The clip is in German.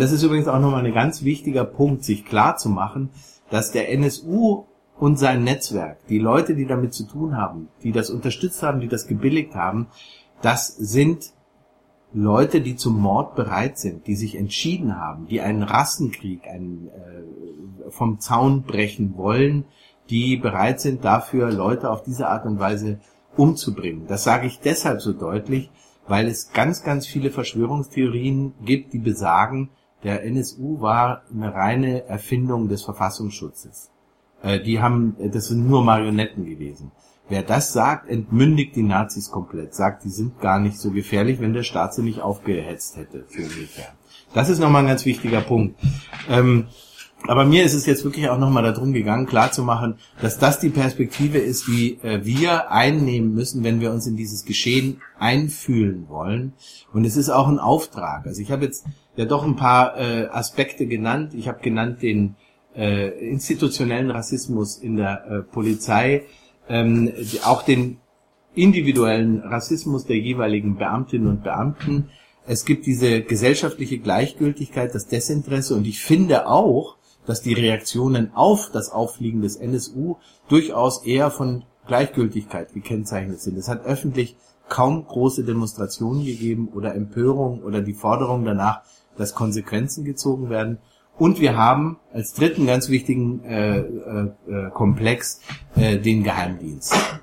das ist übrigens auch nochmal ein ganz wichtiger Punkt, sich klar zu machen, dass der NSU und sein Netzwerk, die Leute, die damit zu tun haben, die das unterstützt haben, die das gebilligt haben, das sind Leute, die zum Mord bereit sind, die sich entschieden haben, die einen Rassenkrieg vom Zaun brechen wollen, die bereit sind, dafür Leute auf diese Art und Weise umzubringen. Das sage ich deshalb so deutlich, weil es ganz, ganz viele Verschwörungstheorien gibt, die besagen, der NSU war eine reine Erfindung des Verfassungsschutzes. Das sind nur Marionetten gewesen. Wer das sagt, entmündigt die Nazis komplett, sagt, die sind gar nicht so gefährlich, wenn der Staat sie nicht aufgehetzt hätte, so ungefähr. Das ist nochmal ein ganz wichtiger Punkt. Aber mir ist es jetzt wirklich auch nochmal darum gegangen, klarzumachen, dass das die Perspektive ist, die wir einnehmen müssen, wenn wir uns in dieses Geschehen einfühlen wollen. Und es ist auch ein Auftrag. Also ich habe jetzt ja doch ein paar Aspekte genannt. Ich habe genannt den institutionellen Rassismus in der Polizei, auch den individuellen Rassismus der jeweiligen Beamtinnen und Beamten. Es gibt diese gesellschaftliche Gleichgültigkeit, das Desinteresse, und ich finde auch, dass die Reaktionen auf das Auffliegen des NSU durchaus eher von Gleichgültigkeit gekennzeichnet sind. Es hat öffentlich kaum große Demonstrationen gegeben oder Empörung oder die Forderung danach, dass Konsequenzen gezogen werden. Und wir haben als dritten ganz wichtigen Komplex den Geheimdienst.